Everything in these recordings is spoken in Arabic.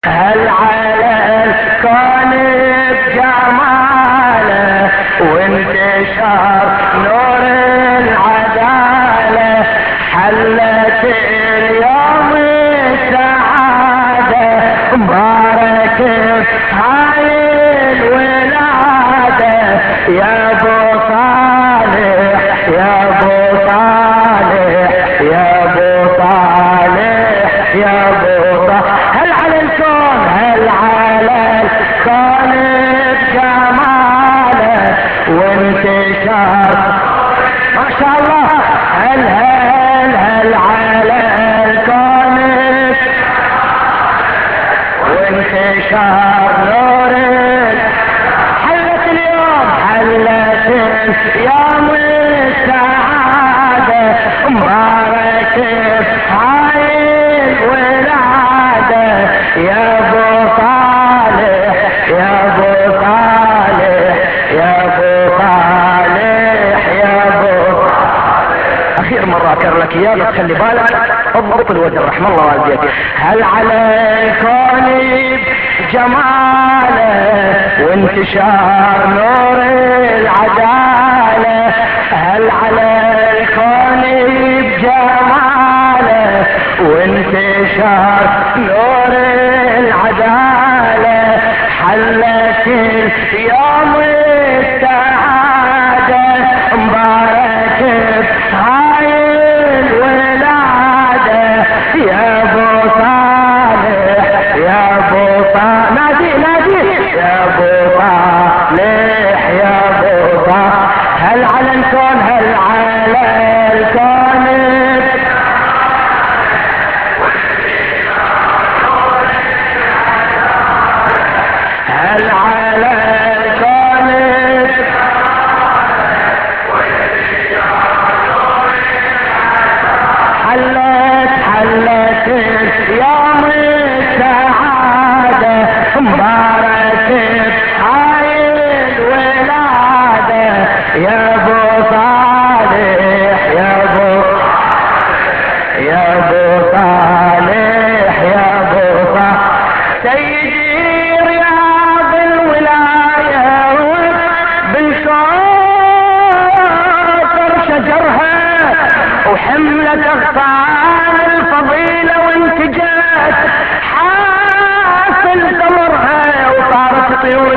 هل على الكون بجماله وانتشار نور العدالة حلت اليوم السعادة مبارك هاي الولادة يا ابو صالح يا ابو صالح يا ابو صالح يا ابو صالح. هل على الكون هل على الكون بجماله وانتشار ما شاء الله هل على الكون وانتشار نور حلت اليوم السعادة مبارك هاي الولادة يا ابو صالح يا ابو صالح يا ابو صالح يا ابو اخير مرة اكرر لك اياه بس خلي بالك اضبط الوزن رحم الله والديك. هل على الكون جماله وانتشار نور العدالة هل على الكون بجماله وانتشار نور العدالة حلت اليوم السعادة مبارك هاي الولادة يا ابو صالح يا ابو صالح نادي يا ابو صالح يا ابو صالح. هل على الكون هل على الكون هل على الكون حلت يوم السعادة مبارك هاي الولادة يا ابو صالح يا ابو صالح يا ابو صالح. سيدي رياض الولاية بالكوثر شجرها وحملت اغصان الفضيلة وانتجت حاصل ثمرها وطارت طيور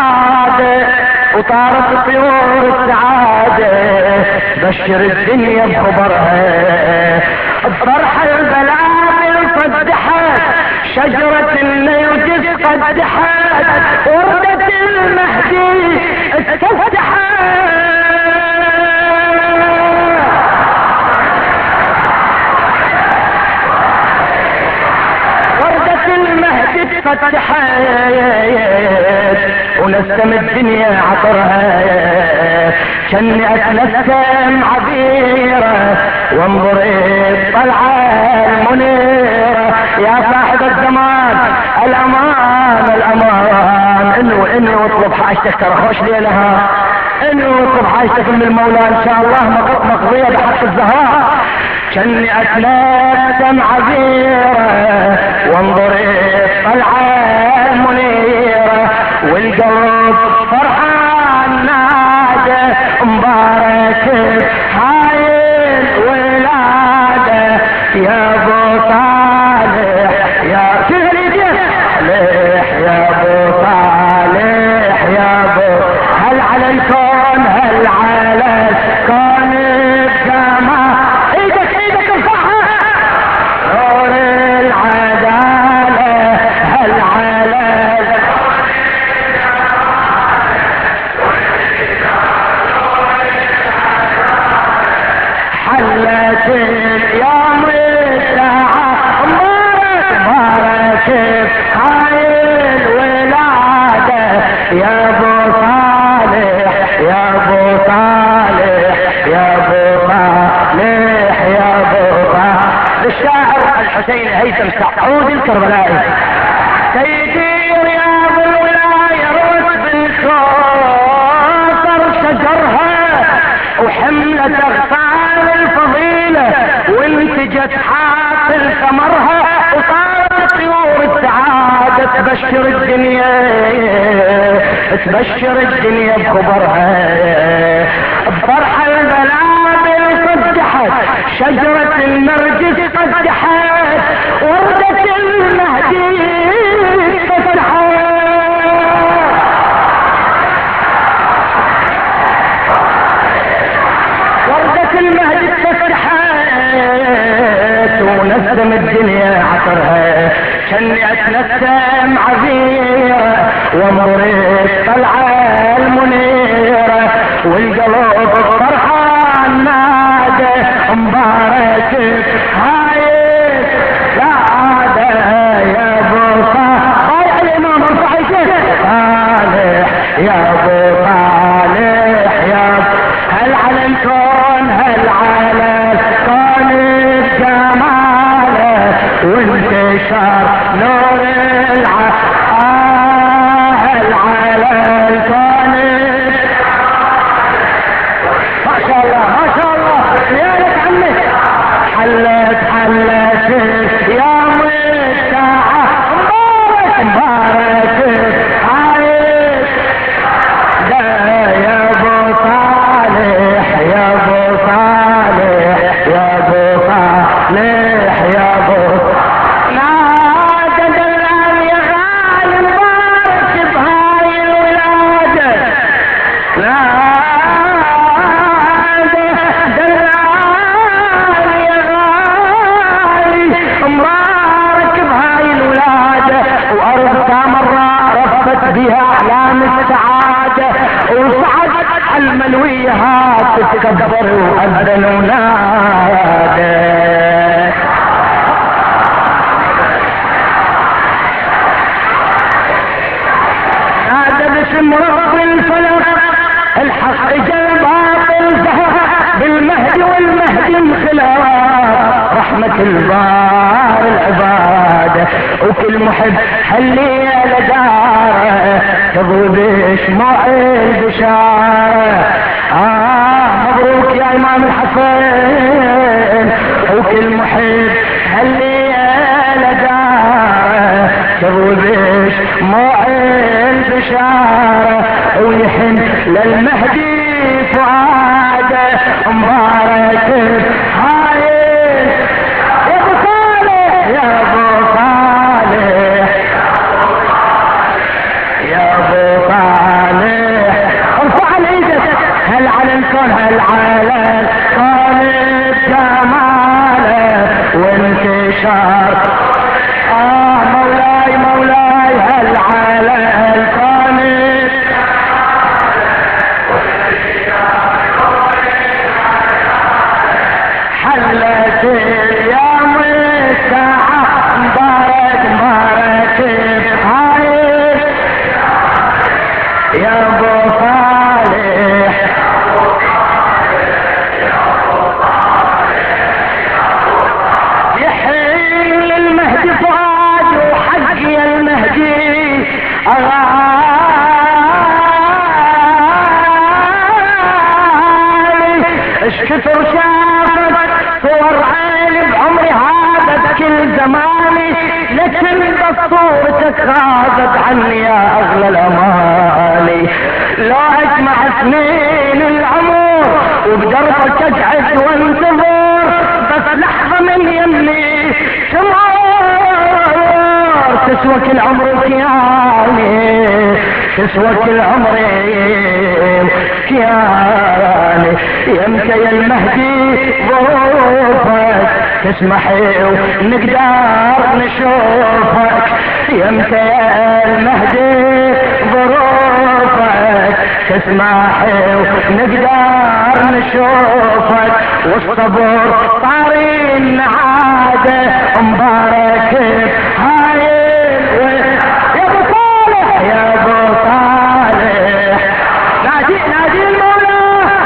السعادة بشر الدنيا بخبرها الفرحة البلاد صدحت شجرة النرجس قدحت وردة المهدي استفتحت فتحت ونسم الدنيا عطرها كني اتنسم عبيرة وانظر الطلعة المنيرة يا صاحب الزمان الامان اني واطلب حاجتك ترى خوش ليلها اني واطلب حاجتك من المولى ان شاء الله مقضية بحق الزهراء كني اتنسم عبيرة وانظر الطلعة المنيرة والقلب فرحان نادى مبارك هاي الولادة يا ابو صالح يا صالح يا ابو صالح يا ابو. هل على الكون هل على الكون بجمال ايدك ارفعها نور العدالة هل على حلت اليوم الساعة مبارك هاي الولادة يا ابو صالح يا ابو صالح يا ابو صالح يا ابو صالح. للشاعر الحسين هيثم سعود الكربلائي. سيدي رياض الولاية روس بالكوثر شجرها وحملت اغصان الفضيلة وانتجت حاصل ثمرها وطارت طيور السعادة تبشر الدنيا تبشر الدنيا بخبرها، بفرحة البلابل صدحت شجرة النرجس صدحت وردة المهدي فتحت. وردة المهدي فتحت ونسم الدنيا عطرها، شنعت نسم عزيرة ومريت طلعة المنيرة والقلب فرحان نادى مبارك هاي السعادة يا ابو صالح الامام ارفع يديك صالح يا ابو صالح يا هل على الكون هل على الكون بجماله وانتشار نور هل على الكون ما شاء الله ما شاء الله يا لك عمي حلت يا مستعى مبارك مبارك عايش ده يا ابو صالح يا ابو صالح يا ابو صالح يا ابو نادى دلال يا غالي مبارك بهاي الولاده نادى دلال يا غالي مبارك بهاي الولاده وارض مرة رفت بها اعلام السعاده وصعد الملويها تتكبر واذن ونادى نادى باسم رب الفلق الحق جل باطل زهق بالمهدي والمهدي انخلاف رحمة البار العبادة وكل محب حلي لداره تضوي بشموع البشارة مبروك يا امام الحسين وكل محب حلي لداره تضوي بشموع البشارة ويحن للمهدي فؤاده مبارك هاي يا ابو صالح يا ابو صالح يا ابو صالح ارفع ايدك هل على الكون هل على الكون جماله وانتشار مولاي مولاي هل على الكون حلت اليوم الساعة مبارك مبارك هاي يا ابو صالح يحين للمهدي فؤاد وحقي المهدي اغالي اش كثر شافت صور عيني بعمري هذا بكل زماني لكن بصورتك غابت عني يا اغلى الامالي لو اجمع سنين العمر وبدربك اقعد وانتظر بس لحظة من يمي تمر تسوى كل عمرك يعني تسوى كل عمري كياني يمتى يا المهدي ظروفك تسمحي ونقدر نشوفك يمتى يا المهدي ظروفك تسمحي ونقدر نشوفك والصبر طارين عاده مبارك هاي يا ابو صالح يا ابو صالح نادي نادي المولى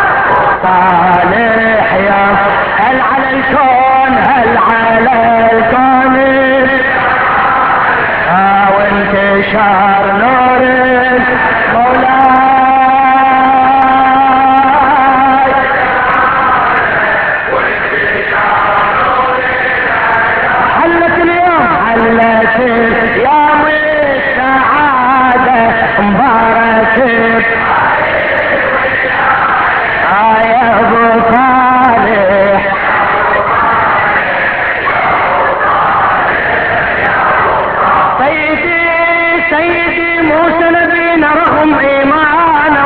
صالح يا هل على الكون هل على الكون وانتشار نور مولاي حلت اليوم حلت اليوم سيدي موسى نبينا رغم ايمانه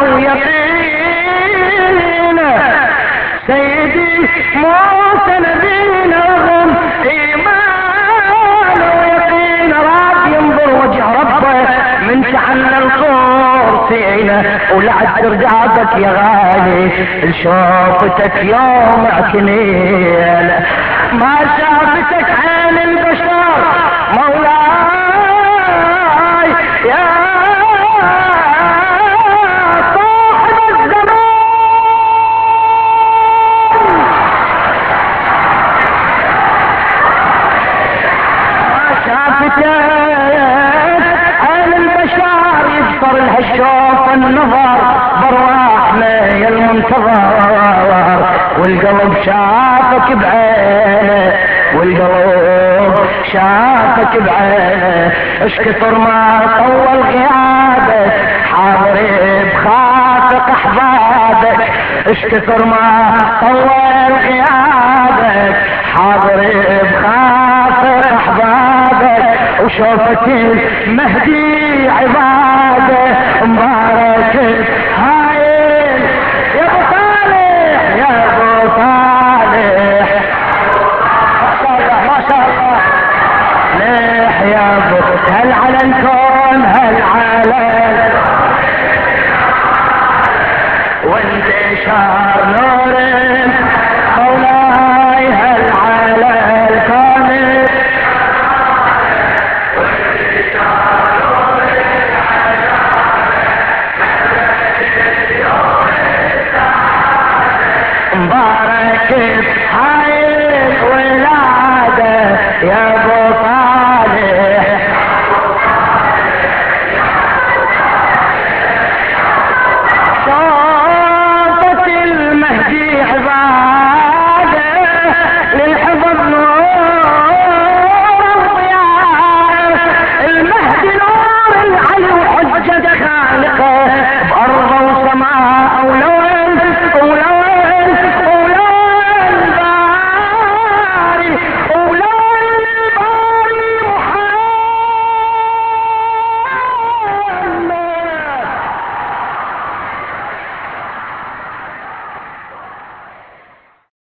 ويقينه، سيدي موسى نبينا رغم ايمانه ويقينه، راد ينظر وجه ربه من تعنى الخور سينه، ولعد ترجعبك يا غالي شوفتك يوم عكنيل، ما شافتك عين البشر مولاي يا صاحب الزمان، ما شافتك عين البشر يبصر لها الشوق النظر برواحنا يا المنتظر، والقلب شافك بعينه، والقلب شافك بعينه، اش كثر ما طول غيابك حاضر بخافق احبابك، اش كثر ما طول غيابك حاضر بخافق احبابك، وشوفك المهدي عباده مبارك هايل يا ابو صالح يا ابو صالح، ما شاء الله ما شاء الله، ليح يا ابو هل على الكون هل على وانتشار نور